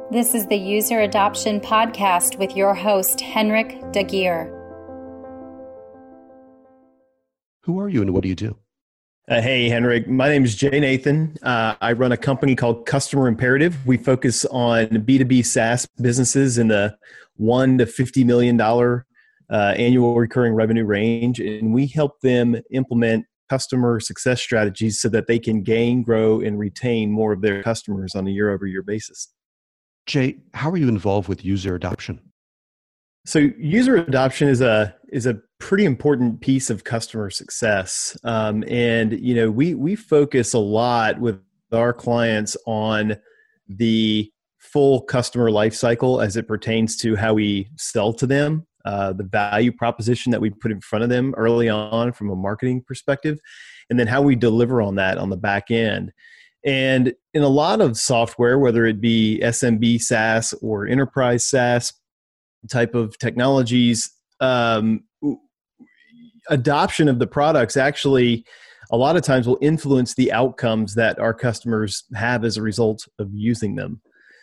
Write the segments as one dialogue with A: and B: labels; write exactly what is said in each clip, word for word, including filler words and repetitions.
A: This is the User Adoption Podcast with your host, Henrik Dagier.
B: Who are you and what do you do?
C: Uh, hey, Henrik. My name is Jay Nathan. Uh, I run a company called Customer Imperative. We focus on B two B SaaS businesses in the one to fifty million dollars uh, annual recurring revenue range, and we help them implement customer success strategies so that they can gain, grow, and retain more of their customers on a year-over-year basis.
B: Jay, how are you involved with user adoption?
C: So user adoption is a is a pretty important piece of customer success, um, and you know we we focus a lot with our clients on the full customer life cycle as it pertains to how we sell to them, uh, the value proposition that we put in front of them early on from a marketing perspective, and then how we deliver on that on the back end. And in a lot of software, whether it be S M B SaaS or enterprise SaaS type of technologies, um, adoption of the products actually a lot of times will influence the outcomes that our customers have as a result of using them.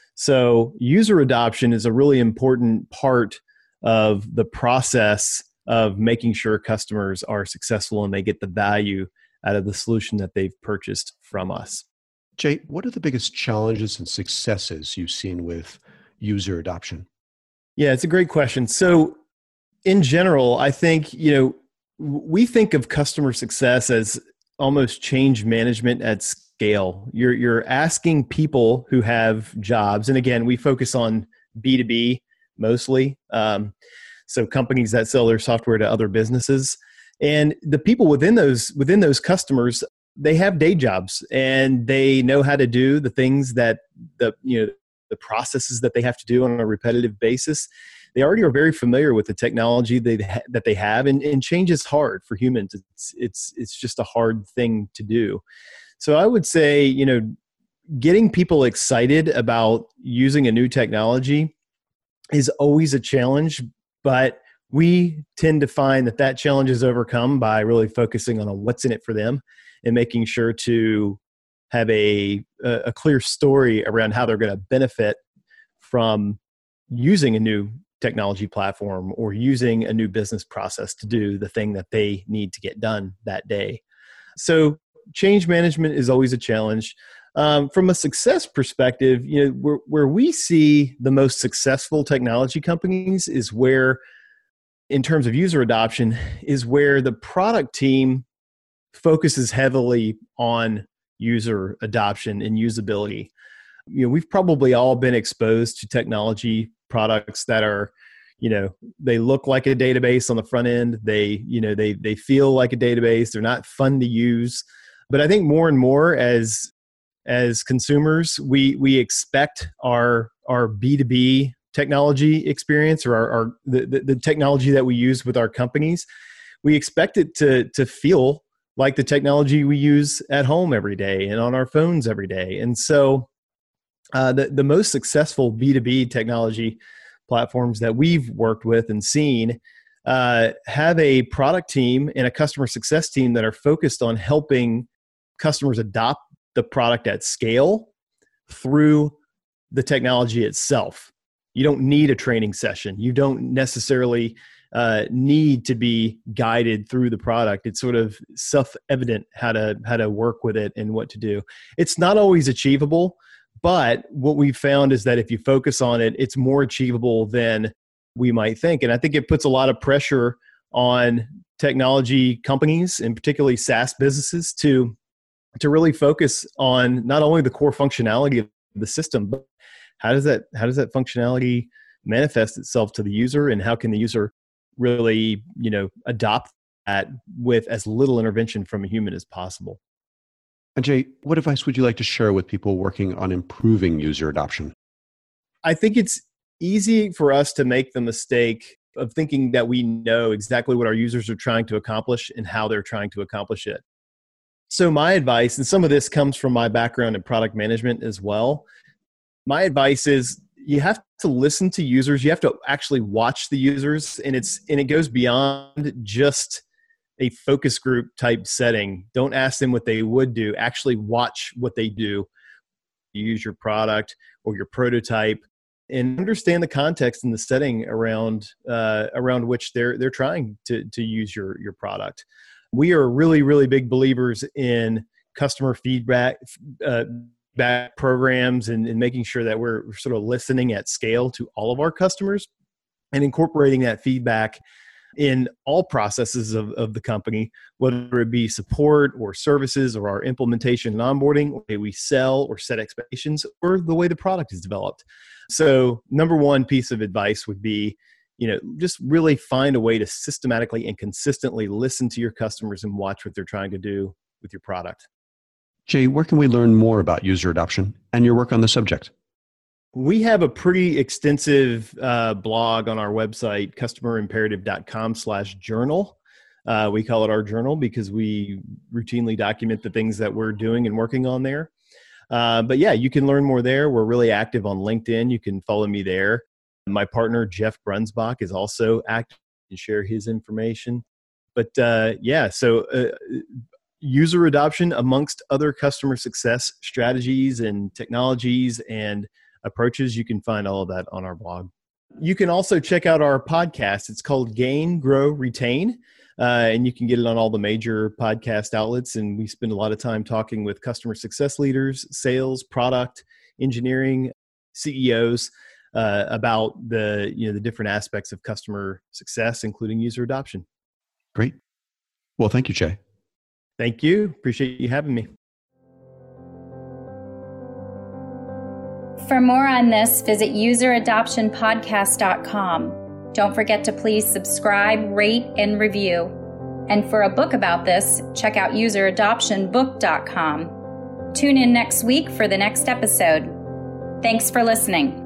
C: So user adoption is a really important part of the process of making sure customers are successful and they get the value out of the solution that they've purchased from us.
B: Jay, what are the biggest challenges and successes you've seen with user adoption?
C: Yeah, it's a great question. So in general, I think, you know, we think of customer success as almost change management at scale. You're you're asking people who have jobs, and again, we focus on B two B mostly. Um, so companies that sell their software to other businesses, and the people within those within those customers, they have day jobs and they know how to do the things that the you know the processes that they have to do on a repetitive basis. They already are very familiar with the technology they ha- that they have, and, and change is hard for humans. It's it's it's just a hard thing to do. So I would say, you know, getting people excited about using a new technology is always a challenge, but we tend to find that that challenge is overcome by really focusing on what's in it for them and making sure to have a a clear story around how they're going to benefit from using a new technology platform or using a new business process to do the thing that they need to get done that day. So change management is always a challenge. Um, from a success perspective, you know, where, where we see the most successful technology companies is where, in terms of user adoption, is where the product team focuses heavily on user adoption and usability. You know, we've probably all been exposed to technology products that are, you know, they look like a database on the front end. They, you know, they they feel like a database. They're not fun to use. But I think more and more as as consumers, we we expect our our B two B technology experience or our, our the, the, the technology that we use with our companies, we expect it to to feel like the technology we use at home every day and on our phones every day. And so uh, the, the most successful B two B technology platforms that we've worked with and seen uh, have a product team and a customer success team that are focused on helping customers adopt the product at scale through the technology itself. You don't need a training session. You don't necessarily uh, need to be guided through the product. It's sort of self-evident how to how to work with it and what to do. It's not always achievable, but what we've found is that if you focus on it, it's more achievable than we might think. And I think it puts a lot of pressure on technology companies, and particularly SaaS businesses, to to really focus on not only the core functionality of the system, but how does that how does that functionality manifest itself to the user, and how can the user really, you know, adopt that with as little intervention from a human as possible.
B: And Jay, what advice would you like to share with people working on improving user adoption?
C: I think it's easy for us to make the mistake of thinking that we know exactly what our users are trying to accomplish and how they're trying to accomplish it. So my advice, and some of this comes from my background in product management as well, my advice is you have to listen to users. You have to actually watch the users, and it's and it goes beyond just a focus group type setting. Don't ask them what they would do. Actually watch what they do. You use your product or your prototype and understand the context and the setting around uh, around which they're they're trying to to use your your product. We are really really big believers in customer feedback uh, back programs and, and making sure that we're sort of listening at scale to all of our customers and incorporating that feedback in all processes of, of the company, whether it be support or services or our implementation and onboarding, or the way we sell or set expectations, or the way the product is developed. So number one piece of advice would be, you know, just really find a way to systematically and consistently listen to your customers and watch what they're trying to do with your product.
B: Jay, where can we learn more about user adoption and your work on the subject?
C: We have a pretty extensive uh, blog on our website, customerimperative.com slash journal. Uh, we call it our journal because we routinely document the things that we're doing and working on there. Uh, but yeah, you can learn more there. We're really active on LinkedIn. You can follow me there. My partner, Jeff Brunsbach, is also active and share his information. But uh, yeah, so uh, user adoption amongst other customer success strategies and technologies and approaches, you can find all of that on our blog. You can also check out our podcast. It's called Gain, Grow, Retain, uh, and you can get it on all the major podcast outlets. And we spend a lot of time talking with customer success leaders, sales, product, engineering, C E Os uh, about the you know the different aspects of customer success, including user adoption.
B: Great. Well, thank you, Jay.
C: Thank you. Appreciate you having me.
A: For more on this, visit user adoption podcast dot com. Don't forget to please subscribe, rate, and review. And for a book about this, check out user adoption book dot com. Tune in next week for the next episode. Thanks for listening.